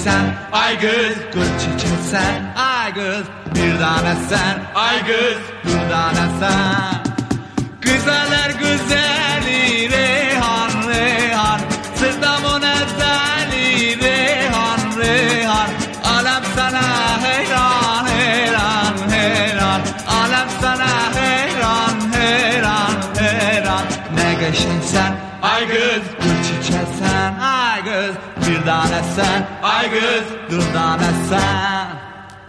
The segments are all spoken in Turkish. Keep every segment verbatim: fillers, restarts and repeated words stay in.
sen, ay kız gül çiçek sen, ay kız bir tane sen, ay kız bir tane sen. Güzeller güzeli Reyhan Reyhan, sırtımın ezeli Reyhan Reyhan. Alem sana heyran heyran heyran, alem sana heyran heyran heyran. Ne geçen sen, ay kız gül çiçek sen, ay kız bir tane sen, ay kız bir tane sen.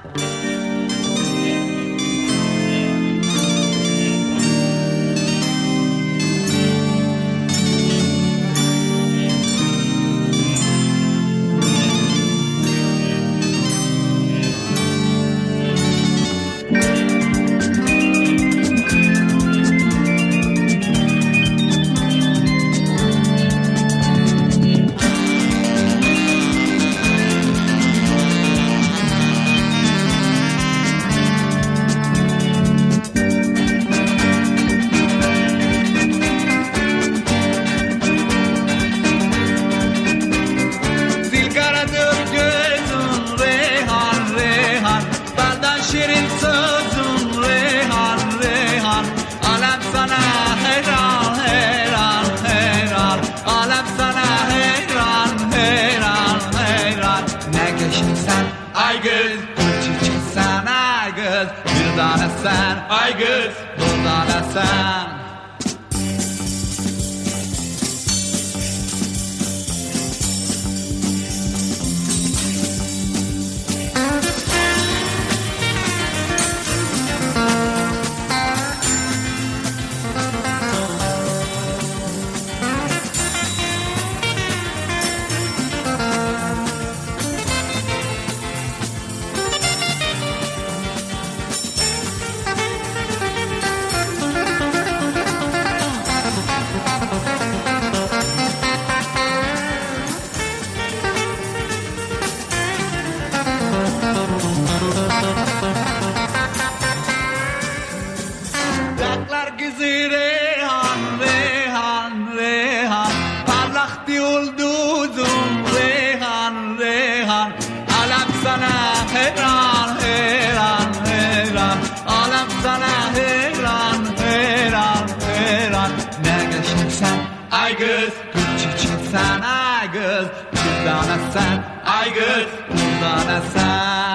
Şirin sözün Reyhan Reyhan, alem sana heyran heyran heyran, alem sana heyran heyran heyran. Ne geçin sen, ay kız gül çiçek sen, ay kız bir tane sen, ay kız bir tane sen. Dağlar güzü Reyhan Reyhan Reyhan, parlak yıldızım Reyhan Reyhan. Alem sana heyran heyran heyran, alem sana heyran heyran heyran. Ne geçin sen, ay kız gül çiçek sen, ay kız bir tane sen, ay kız bir tane sen.